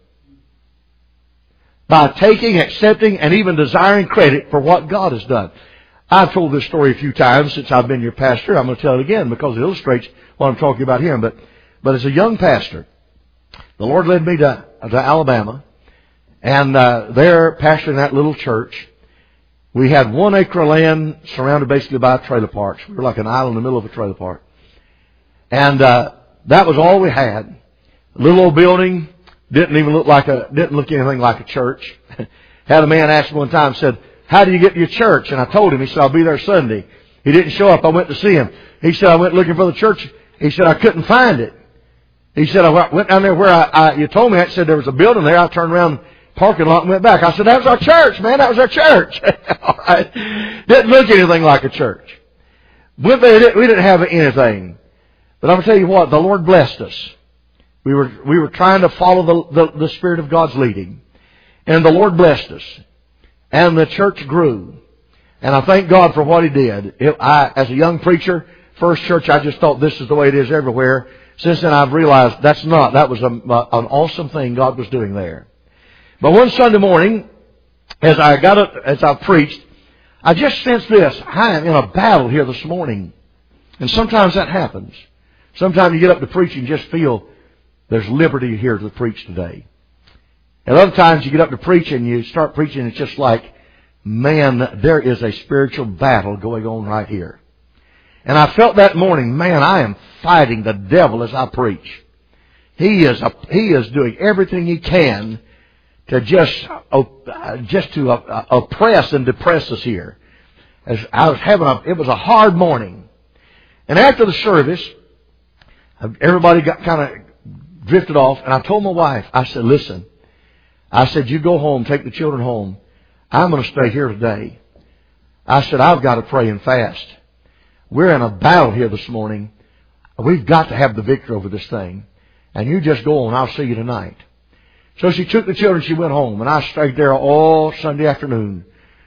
Speaker 1: By taking, accepting, and even desiring credit for what God has done. I've told this story a few times since I've been your pastor. I'm going to tell it again because it illustrates what I'm talking about here. But, but as a young pastor, the Lord led me to, to Alabama. And uh, there, pastoring that little church, we had one acre of land surrounded basically by trailer parks. We were like an island in the middle of a trailer park. And uh, that was all we had. A little old building, didn't even look like a, didn't look anything like a church. Had a man ask me one time, said, "How do you get to your church?" And I told him. He said, "I'll be there Sunday." He didn't show up. I went to see him. He said, "I went looking for the church." He said, "I couldn't find it." He said, "I went down there where I, I you told me." I said, "There was a building there." I turned around parking lot and went back. I said, "That was our church, man. That was our church." All right. Didn't look anything like a church. Went there, we didn't have anything. But I'm going to tell you what, the Lord blessed us. We were, we were trying to follow the, the, the Spirit of God's leading. And the Lord blessed us. And the church grew. And I thank God for what He did. It, I, as a young preacher, first church, I just thought this is the way it is everywhere. Since then I've realized that's not. That was a, an awesome thing God was doing there. But one Sunday morning, as I got up, as I preached, I just sensed this. I am in a battle here this morning. And sometimes that happens. Sometimes you get up to preach and just feel there's liberty here to preach today. And other times you get up to preach and you start preaching, it's just like, man, there is a spiritual battle going on right here. And I felt that morning, man, I am fighting the devil as I preach. He is a, he is doing everything he can to just uh, just to uh, oppress and depress us here. As I was having a, it was a hard morning. And after the service, everybody got kind of drifted off, and I told my wife, I said, listen, I said, you go home, take the children home. I'm going to stay here today. I said, I've got to pray and fast. We're in a battle here this morning. We've got to have the victory over this thing. And you just go on. I'll see you tonight. So she took the children. She went home. And I stayed there all Sunday afternoon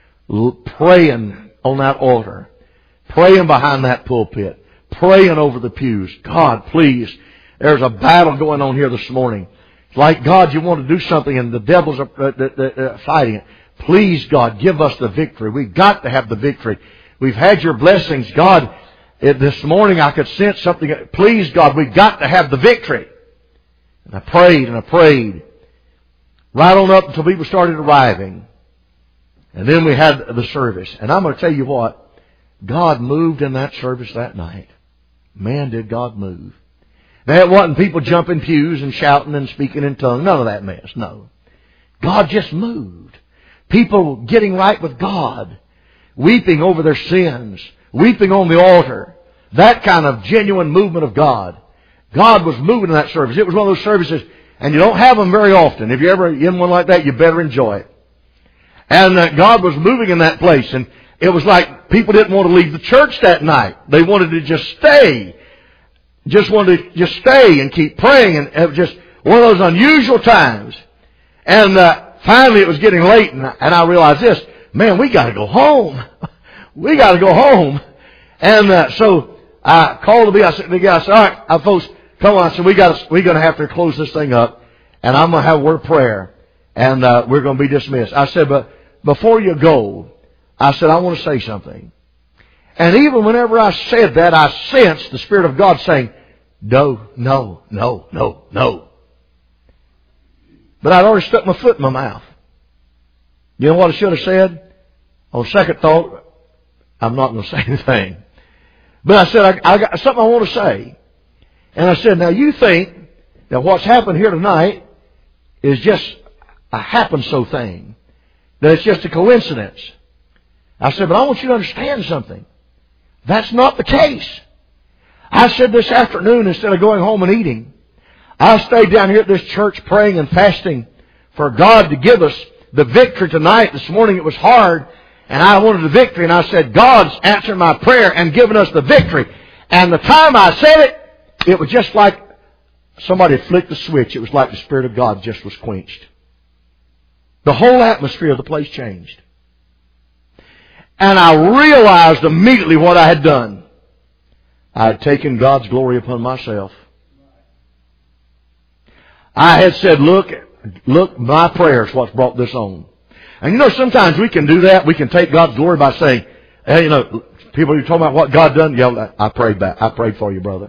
Speaker 1: praying on that altar. Praying behind that pulpit. Praying over the pews. God, please. There's a battle going on here this morning. It's like, God, you want to do something and the devil's uh, uh, uh, fighting it. Please, God, give us the victory. We've got to have the victory. We've had your blessings. God, this morning I could sense something. Please, God, we've got to have the victory. And I prayed and I prayed. Right on up until people started arriving. And then we had the service. And I'm going to tell you what. God moved in that service that night. Man, did God move. Now, it wasn't people jumping pews and shouting and speaking in tongues. None of that mess. No. God just moved. People getting right with God. Weeping over their sins. Weeping on the altar. That kind of genuine movement of God. God was moving in that service. It was one of those services, and you don't have them very often. If you're ever in one like that, you better enjoy it. And uh, God was moving in that place, and it was like people didn't want to leave the church that night. They wanted to just stay. Just wanted to just stay and keep praying, and it was just one of those unusual times. And uh, finally it was getting late, and I, and I realized this, man, we got to go home. We got to go home. And uh, so I called the guy. I said, the guy, I said, all right, uh, folks, come on. I said, we got we're going to have to close this thing up, and I'm going to have a word of prayer, and uh, we're going to be dismissed. I said, but before you go, I said, I want to say something. And even whenever I said that, I sensed the Spirit of God saying, no, no, no, no, no. But I'd already stuck my foot in my mouth. You know what I should have said? On second thought, I'm not going to say anything. But I said, I, I got something I want to say. And I said, now you think that what's happened here tonight is just a happen-so thing. That it's just a coincidence. I said, but I want you to understand something. That's not the case. I said this afternoon, instead of going home and eating, I stayed down here at this church praying and fasting for God to give us the victory tonight. This morning it was hard, and I wanted the victory. And I said, God's answered my prayer and given us the victory. And the time I said it, it was just like somebody flicked the switch. It was like the Spirit of God just was quenched. The whole atmosphere of the place changed. And I realized immediately what I had done. I had taken God's glory upon myself. I had said, look, look, my prayer is what's brought this on. And you know, sometimes we can do that. We can take God's glory by saying, hey, you know, people are talking about what God done. Yeah, I prayed back. I prayed for you, brother.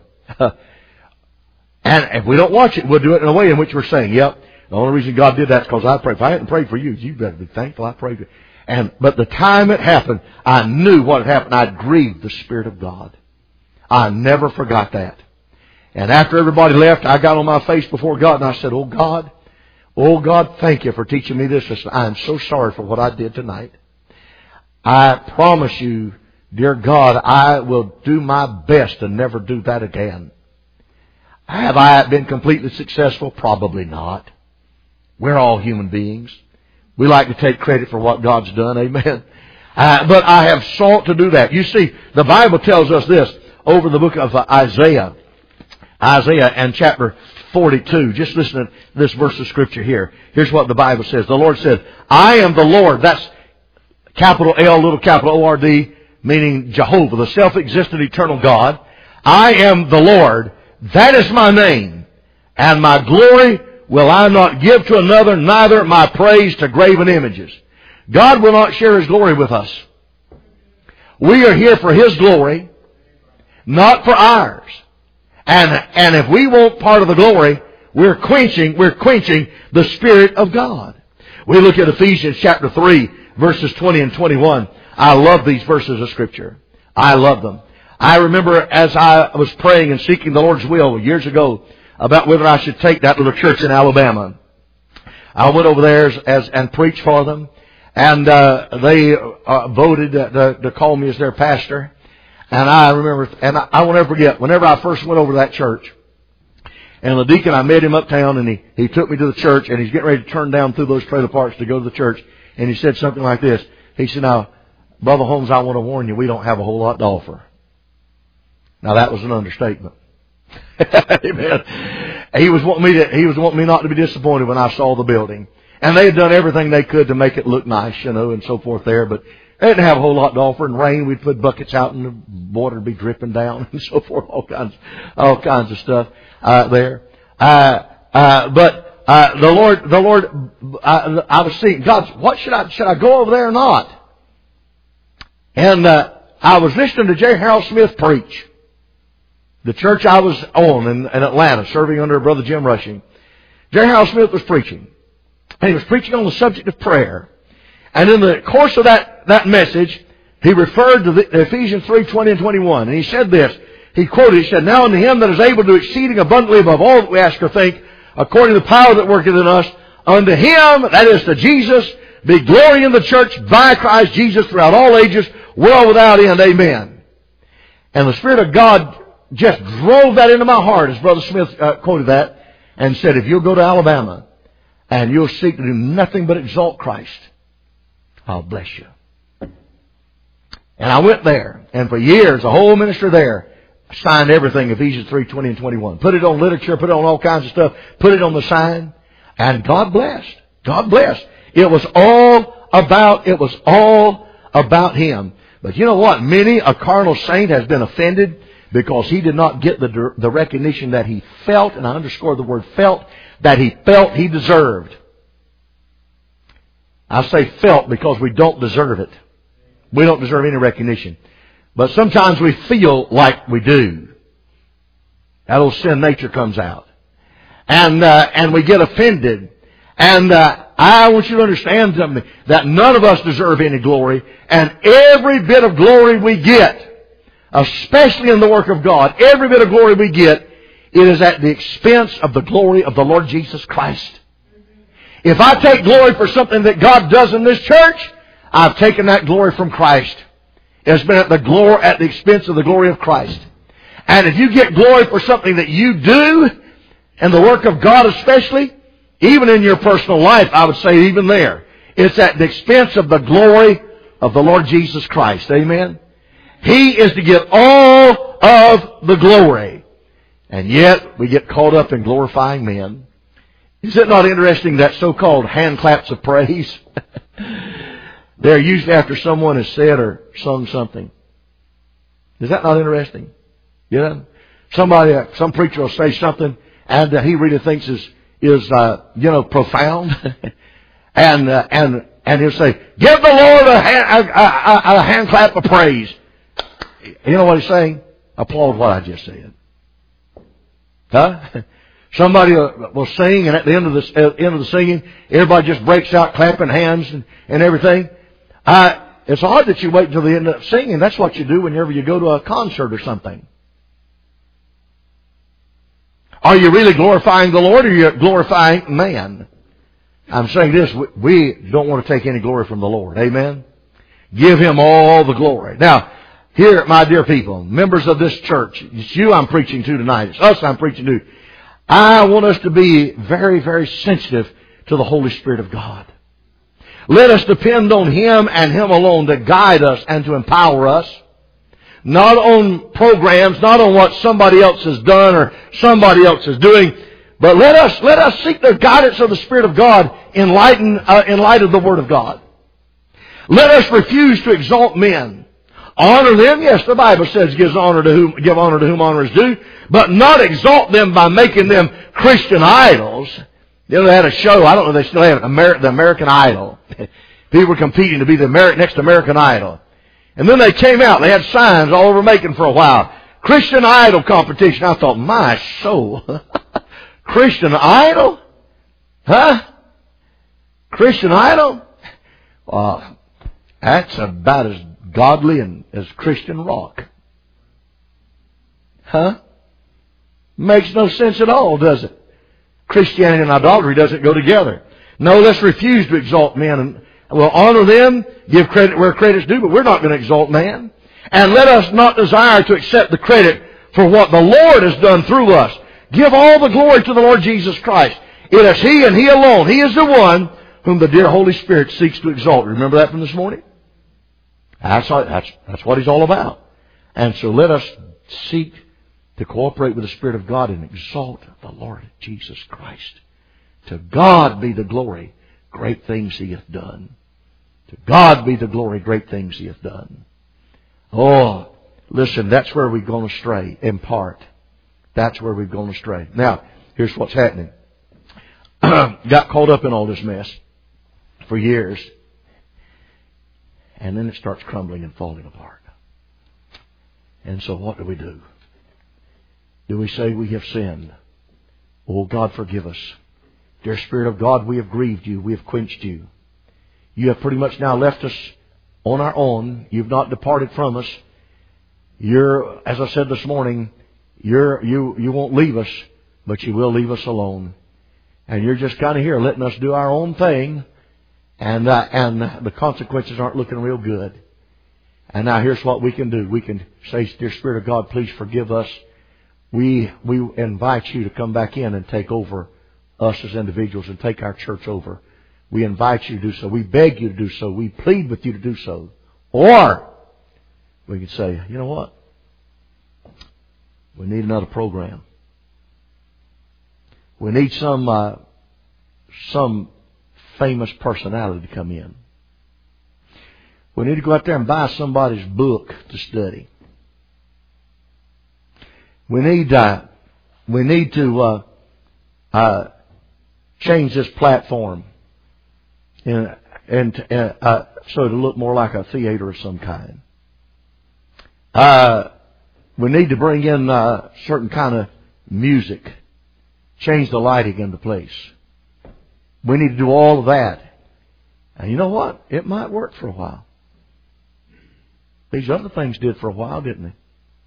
Speaker 1: And if we don't watch it, we'll do it in a way in which we're saying, yep, the only reason God did that is because I prayed. If I hadn't prayed for you, you better be thankful I prayed for you. And, but the time it happened, I knew what had happened. I'd grieved the Spirit of God. I never forgot that. And after everybody left, I got on my face before God and I said, oh God, oh God, thank you for teaching me this. I am so sorry for what I did tonight. I promise you, dear God, I will do my best to never do that again. Have I been completely successful? Probably not. We're all human beings. We like to take credit for what God's done. Amen. Uh, but I have sought to do that. You see, the Bible tells us this over the book of uh, Isaiah. Isaiah and chapter forty-two. Just listen to this verse of Scripture here. Here's what the Bible says. The Lord said, I am the Lord. That's capital L, little capital O R D, meaning Jehovah, the self-existent eternal God. I am the Lord. That is my name. And my glory will I not give to another, neither my praise to graven images. God will not share His glory with us. We are here for His glory, not for ours. And, and if we want part of the glory, we're quenching, we're quenching the Spirit of God. We look at Ephesians chapter three, verses twenty and twenty-one. I love these verses of Scripture. I love them. I remember as I was praying and seeking the Lord's will years ago about whether I should take that little church in Alabama. I went over there as, as and preached for them. And uh, they uh, voted uh, to, to call me as their pastor. And I remember, and I, I won't ever forget, whenever I first went over to that church, and the deacon, I met him uptown, and he, he took me to the church, and he's getting ready to turn down through those trailer parks to go to the church. And he said something like this. He said, now, Brother Holmes, I want to warn you, we don't have a whole lot to offer. Now, that was an understatement. Amen. He was wanting me to, he was wanting me not to be disappointed when I saw the building. And they had done everything they could to make it look nice, you know, and so forth there. But they didn't have a whole lot to offer. In rain, we'd put buckets out and the water would be dripping down and so forth. All kinds, all kinds of stuff uh, there. Uh, uh, but uh, the Lord, the Lord, I, I was seeing, God, what should I, should I go over there or not? And uh, I was listening to J. Harold Smith preach. The church I was on in, in Atlanta, serving under Brother Jim Rushing. J. Harold Smith was preaching. And he was preaching on the subject of prayer. And in the course of that, that message, he referred to the, Ephesians three, twenty and twenty-one. And he said this. He quoted, he said, now unto him that is able to do exceeding abundantly above all that we ask or think, according to the power that worketh in us, unto him, that is to Jesus, be glory in the church by Christ Jesus throughout all ages, world without end. Amen. And the Spirit of God just drove that into my heart, as Brother Smith uh, quoted that, and said, if you'll go to Alabama, and you'll seek to do nothing but exalt Christ, I'll bless you. And I went there, and for years, the whole minister there signed everything, Ephesians three, twenty and twenty-one. Put it on literature, put it on all kinds of stuff, put it on the sign, and God blessed. God blessed. It was all about, it was all about Him. But you know what? Many a carnal saint has been offended because he did not get the, the recognition that he felt, and I underscore the word felt, that he felt he deserved. I say felt because we don't deserve it. We don't deserve any recognition. But sometimes we feel like we do. That old sin nature comes out. And uh, and we get offended. And uh, I want you to understand something, that none of us deserve any glory. And every bit of glory we get, especially in the work of God, every bit of glory we get, it is at the expense of the glory of the Lord Jesus Christ. If I take glory for something that God does in this church, I've taken that glory from Christ. It's been at the glory, at the expense of the glory of Christ. And if you get glory for something that you do, and the work of God especially, even in your personal life, I would say even there, it's at the expense of the glory of the Lord Jesus Christ. Amen? He is to get all of the glory. And yet, we get caught up in glorifying men. Is it not interesting that so-called hand claps of praise? They're usually after someone has said or sung something. Is that not interesting? You know? Somebody, uh, some preacher will say something, and uh, he really thinks is, is uh, you know, profound. and, uh, and, and he'll say, give the Lord a hand, a, a, a hand clap of praise. You know what he's saying? Applaud what I just said. Huh? Somebody will sing, and at the end of the uh, end of the singing, everybody just breaks out clapping hands and, and everything. Uh, it's odd that you wait until the end of singing. That's what you do whenever you go to a concert or something. Are you really glorifying the Lord, or are you glorifying man? I'm saying this, we don't want to take any glory from the Lord. Amen? Give Him all the glory. Now, here, my dear people, members of this church, it's you I'm preaching to tonight. It's us I'm preaching to. I want us to be very, very sensitive to the Holy Spirit of God. Let us depend on Him and Him alone to guide us and to empower us. Not on programs, not on what somebody else has done or somebody else is doing, but let us let us seek the guidance of the Spirit of God in light, uh, in light of the Word of God. Let us refuse to exalt men. Honor them, yes, the Bible says gives honor to whom, give honor to whom honor is due, but not exalt them by making them Christian idols. You know, they had a show, I don't know if they still have it, Amer- the American Idol. People were competing to be the Amer- next American Idol. And then they came out, they had signs all over Macon for a while. Christian Idol competition. I thought, my soul. Christian Idol? Huh? Christian Idol? Uh, that's about as godly and as Christian rock. Huh? Makes no sense at all, does it? Christianity and idolatry doesn't go together. No, let's refuse to exalt men, and we'll honor them, give credit where credit's due, but we're not going to exalt man. And let us not desire to accept the credit for what the Lord has done through us. Give all the glory to the Lord Jesus Christ. It is He and He alone. He is the one whom the dear Holy Spirit seeks to exalt. Remember that from this morning? That's, that's, that's what He's all about. And so let us seek to cooperate with the Spirit of God and exalt the Lord Jesus Christ. To God be the glory, great things He hath done. To God be the glory, great things He hath done. Oh, listen, that's where we've gone astray, in part. That's where we've gone astray. Now, here's what's happening. Got caught up in all this mess for years. And then it starts crumbling and falling apart. And so what do we do? Do we say we have sinned? Oh, God, forgive us. Dear Spirit of God, we have grieved You. We have quenched You. You have pretty much now left us on our own. You've not departed from us. You're, as I said this morning, you're, you, you won't leave us, but You will leave us alone. And You're just kind of here letting us do our own thing. And, uh, and the consequences aren't looking real good. And now here's what we can do. We can say, Dear Spirit of God, please forgive us. We, we invite You to come back in and take over us as individuals and take our church over. We invite You to do so. We beg You to do so. We plead with You to do so. Or we can say, you know what? We need another program. We need some uh, some famous personality to come in. We need to go out there and buy somebody's book to study. We need uh, we need to uh, uh, change this platform and and uh, uh, so to look more like a theater of some kind. Uh, we need to bring in uh, certain kind of music, change the lighting in the place. We need to do all of that. And you know what? It might work for a while. These other things did for a while, didn't they?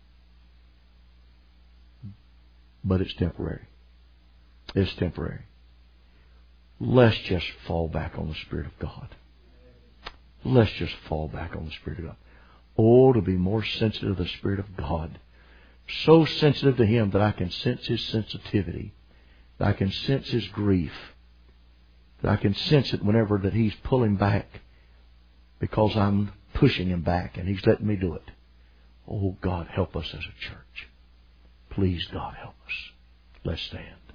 Speaker 1: But it's temporary. It's temporary. Let's just fall back on the Spirit of God. Let's just fall back on the Spirit of God. Oh, to be more sensitive to the Spirit of God. So sensitive to Him that I can sense His sensitivity. That I can sense His grief. That I can sense it whenever that He's pulling back because I'm pushing Him back and He's letting me do it. Oh, God, help us as a church. Please, God, help us. Let's stand.